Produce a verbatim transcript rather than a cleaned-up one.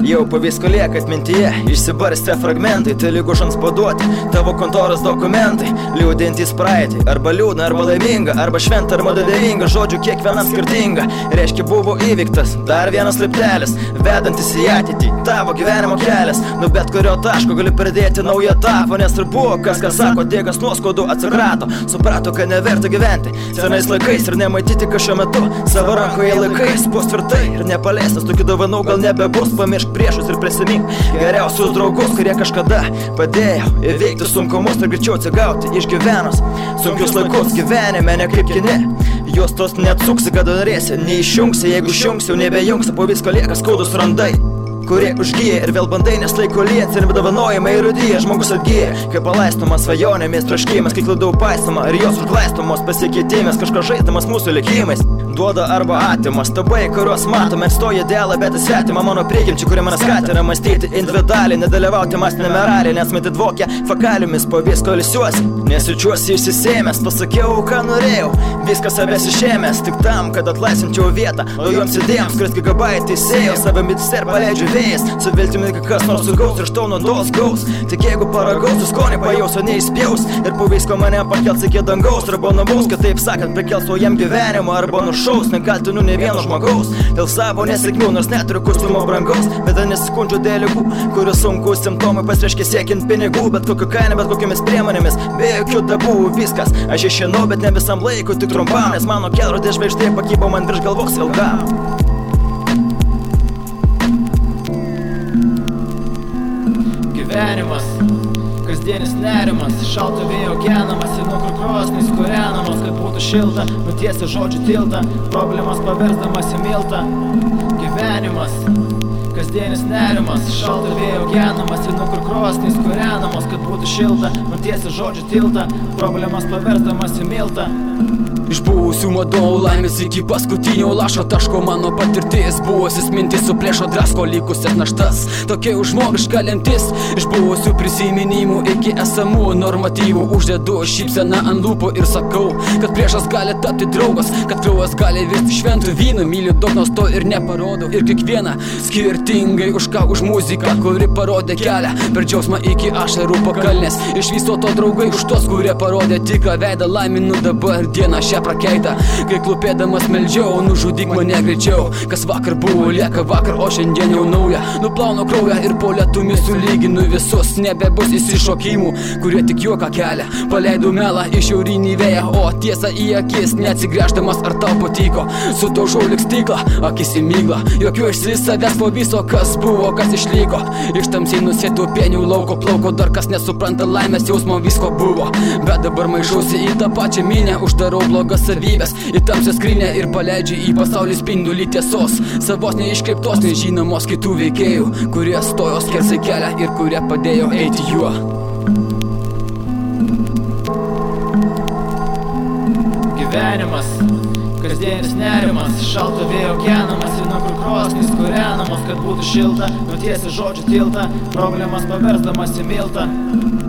Jau po visko lieka atmintyje, išsibarstę fragmentai, tai lygu šanspaduoti tavo kontoros dokumentai, liūdintys praeitį, arba liūdna, arba laiminga, arba šventa, arba dėvinga, žodžių kiekvienam skirtinga. Reiškia buvo įvyktas dar vienas laiptelis, vedantis į ateitį, tavo gyvenimo kelias. Nu bet kurio taško gali pradėti naują etapą, nes ir buvo kas, kas sako, dėgas nuoskaudų atsikrato, suprato, kad neverta gyventi senais laikais ir nematyti, kad šiuo metu savo rankoje laikais bus tvirtai ir nepaleistas, tokių dovanų gal nebebus. Pamiršk priešus ir prisimink geriausius draugus, kurie kažkada padėjo įveikti sunkumus ir greičiau atsigauti išgyvenus sunkius laikus gyvenime, ne kaip kine. Jos tos neatsuksi, kad norėsi, neišjungsi, jeigu išjungsi, jau nebejungsi, po visko lieka skaudus randai, kurie užgyja ir vėl bandai, nes laiko liets ir apdovanojimai įrodyja, žmogus atgyja, kai palaistomas svajonėmis, troškimas, kai klaidau paistoma ir jos užglaistomos pasikeitimas, kažko žaidamas mūsų likimais, duoda arba atimas, tabai, kuriuos matome, stoja dėlą, bet svetima mano prigimčiai, kurie mane skatina mąstyti individualiai, nedalyvauti mąstinėme raliai, nes man dvokia fakaliomis, po visko ilsiuosi, nesijaučiuosi išsisėmęs, pasakiau, ką norėjau, viskas savęs išėmęs, tik tam, kad atlaisvinčiau vietą naujoms idėjams, kuris gigabaitai sėjo, save mitis ir paleidžiu vėjas, su viltimi, kad kas nors sugaus ir štau nuo dos gaus, tik jeigu paragaus, su skonį pajaus, o neįspjaus, ir po visko mane pakels iki dangaus, arba nubaus, kitaip sakant, prikels jam gyvenimo, arba nušaus, nekaltinu ne vieno žmogaus, dėl savo nesėkmių, nors neturiu kostiumo brangaus, bet nesiskundžiu dėl ligų, kurių sunku simptomai pasireiškia siekiant pinigų, bet kokiu kaina, bet kokiamis priemonėmis, be jokių tabų, viskas, aš išėnau, bet ne visam laikui, tik trumpam, nes mano kelrodė žvaigždė pakybo man virš galvos ilgam. Gyvenimas, kasdienis nerimas, šalto vėjo genamas ir nuo krosnis kūrenamas, kad būtų šilta, nutiesi žodžių tiltą, problemas paversdamas į miltą. Gyvenimas, kasdienis nerimas, šalto vėjo genamas ir nuo krosnis kūrenamas, kad būtų šilta, nutiesi žodžių tiltą, problemas paversdamas į miltą. Iš buvusių madovų laimės iki paskutinio lašo taško mano patirtis, buvusis mintis su plėšo drasko likusias naštas, tokia užmogiška lemtis. Iš buvusių prisiminimų iki esamų normatyvų uždedu šypseną ant lūpų ir sakau, kad priešas gali tapti draugas, kad kraujas gali virsti šventų vynu, myliu daug nors to ir neparodau, ir kiekvieną skirtingai už ką už muziką, kuri parodė kelią per džiausmą iki ašarų pakalnės. Iš viso to draugai už tos, kurie parodė tikrą veidą, laiminu dabar dieną šią prakeitą, kai klūpėdamas meldžiau, nužudyk mane greičiau, kas vakar buvo lieka vakar, o šiandien jau nauja, nuplaunu kraują ir po lietumi sulyginu visus, nebebus įsišokimų, kurie tik juoką kelia, paleidau melą iš šiaurinį vėją, o tiesa į akis, neatsigręždamas ar tau patiko, sudaužau lyg stiklą, akis į miglą, juokiuosi savęs po viso, kas buvo, kas išliko, iš tamsiai nusėtų pienių lauko plauko, dar kas nesupranta laimės jausmo, visko buvo, bet dabar maišausi į tą pačią minę, uždarau blogą savybės į tamsią skrinę ir paleidžiu į pasaulį spindulį tiesos, savos neiškreiptos, nežinomos kitų veikėjų, kurie stojo skersai kelią ir kurie padėjo eiti juo. Gyvenimas, kasdienis nerimas, šalto vėjo genamas ir nuo krosnis kūrenamas, kad būtų šilta, nutiesi žodžių tiltą, problemas paversdamas į miltą.